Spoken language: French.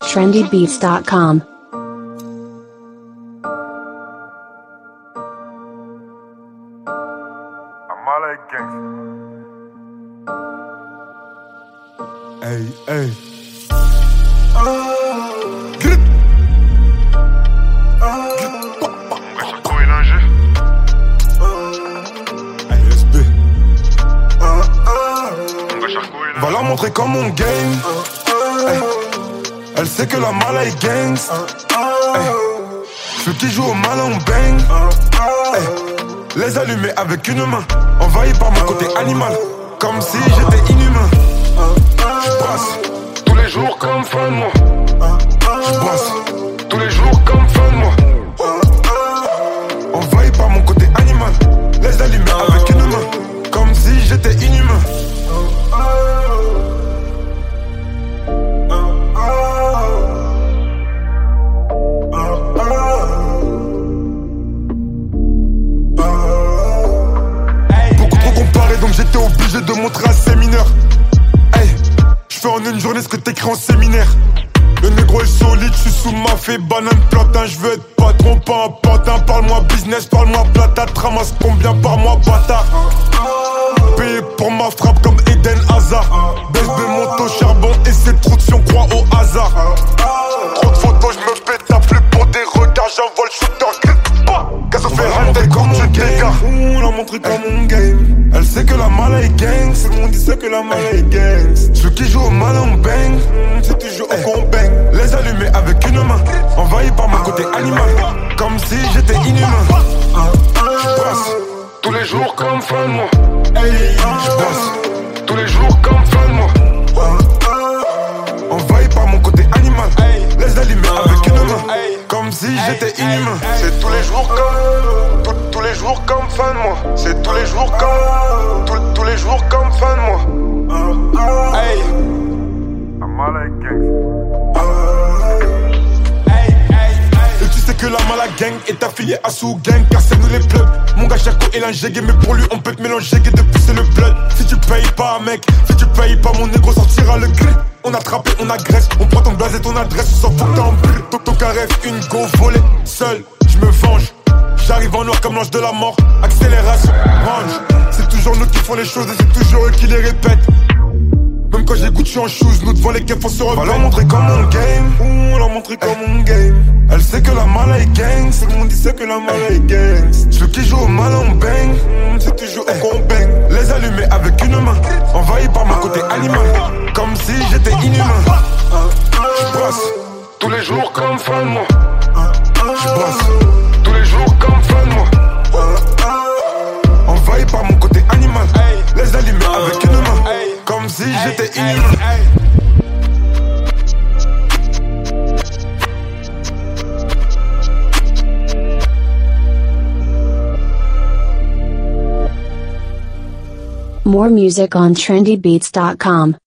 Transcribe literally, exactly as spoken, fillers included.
trendy beats dot com. Hey, hey. Grip. Va leur montrer comment on game. Hey. Elle sait que la mala est gangs. Hey. Ceux qui jouent au malin on bang. Hey. Les allumer avec une main, envahi par mon côté animal, comme si j'étais inhumain. J'brasse tous les jours comme fin de mois. J'brasse tous les jours comme fin de mois. Envahi par mon côté animal, les allumer avec une main, comme si j'étais inhumain. Beaucoup trop comparé, donc j'étais obligé de montrer à ces mineurs. Hey, j'fais en une journée ce que t'écris en séminaire. Le négro est solide, j'suis sous ma fée, banane platin, j'veux être patron, pas un patin. Parle-moi business, parle-moi plata, ramasse combien par mois, bâtard. Payé pour ma frappe comme Eden Hazard. B S B monte au charbon et c'est trop de si on croit au hasard. Trop de photos, j'me pète à plus pour des regards, j'envole shooter. Qu'à se faire rater comme mon gars. On l'a montré comme mon game. Elle sait que la mala est gang. Tout le monde dit sait que la mala est gang. Ceux qui jouent au malin on bang. C'est toujours au qu'on bang. Les allumer avec une main, envahi par mon côté animal, comme si j'étais inhumain. J'brasse tous les jours comme fin de mois. J'brasse tous les jours comme fin de mois. Envahi par mon côté animal, les allumer avec une main, comme si j'étais inhumain. C'est tous les jours comme, tous, tous les jours comme fin de mois. C'est tous les jours comme, tous, tous les jours comme fin de mois. Hey. Et tu sais que la mala gang est affiliée à Sous Gang, car c'est nous les plugs. Mon gars Chaco est l'ingégué, mais pour lui on peut te mélanger et depuis c'est le blood. Si tu payes pas mec, si tu payes pas mon négro sortira le gré. On attrape et on agresse, on prend ton blaze et ton adresse, on s'en fout t'en brûle. Ton, ton carré, une go volée, seul, je me venge. J'arrive en noir comme l'ange de la mort, accélération, range. C'est toujours nous qui font les choses et c'est toujours eux qui les répètent. Même quand j'ai Gucci en shoes, nous devant les keufs on se rebelle. Va leur montrer comme on game, on leur montrer comme on game. Elle sait que la mala est gang, tout le monde dit sait que la mala est gang. Ceux qui jouent au malin on bang, c'est toujours eux qu'on bang. Les allumer avec une main, envahi par mon côté animal, comme si j'étais inhumain. J'brasse tous les jours comme fin de mois. J'brasse tous les jours comme fin de mois. Envahi par mon côté animal, les allumer avec une main, comme si j'étais inhumain. More music on trendy beats dot com.